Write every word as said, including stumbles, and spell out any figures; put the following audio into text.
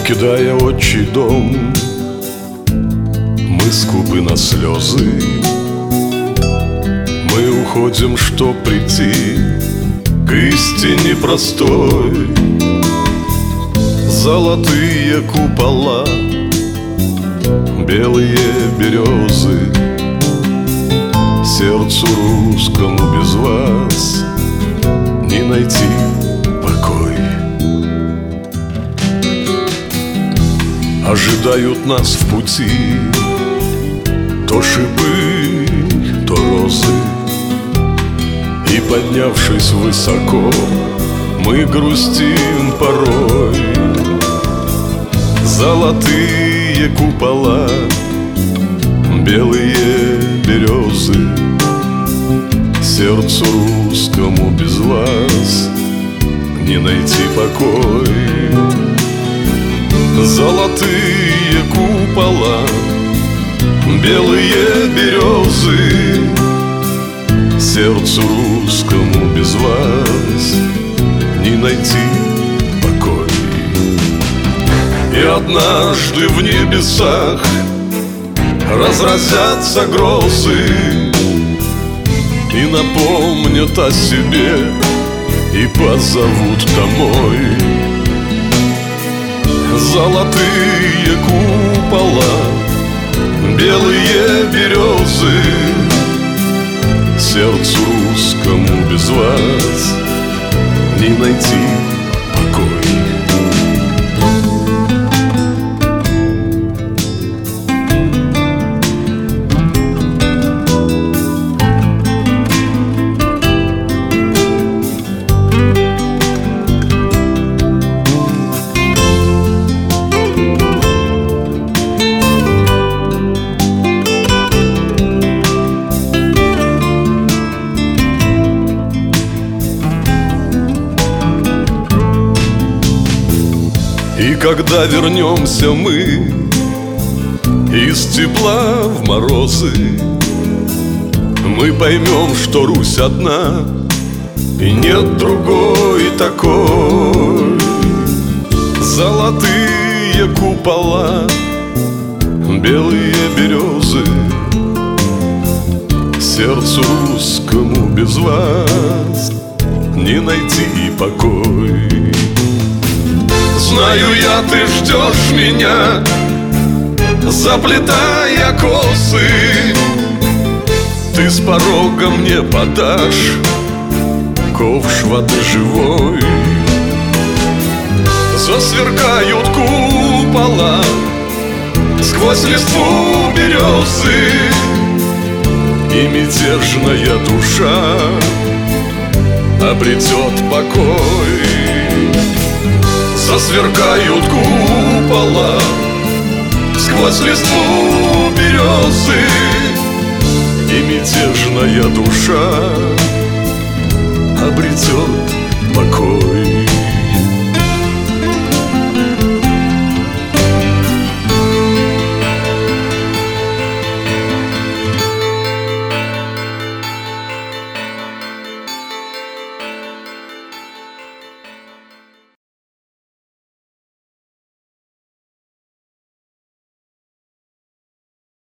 Покидая отчий дом, мы скупы на слезы. Мы уходим, чтоб прийти к истине простой. Золотые купола, белые березы, сердцу русскому без вас не найти покой. Ожидают нас в пути то шипы, то розы, и, поднявшись высоко, мы грустим порой. Золотые купола, белые березы, сердцу русскому без вас не найти покой. Золотые купола, белые березы, сердцу русскому без вас не найти покой. И однажды в небесах разразятся грозы и напомнят о себе и позовут домой. Золотые купола, белые березы, сердцу русскому без вас не найти покой. И когда вернемся мы из тепла в морозы, мы поймем, что Русь одна и нет другой такой. Золотые купола, белые березы, сердцу русскому без вас не найти покой. Знаю я, ты ждешь меня, заплетая косы. Ты с порога мне подашь ковш воды живой. Засверкают купола сквозь листву березы, и мятежная душа обретет покой. Засверкают купола сквозь листву березы, и мятежная душа обретет покой.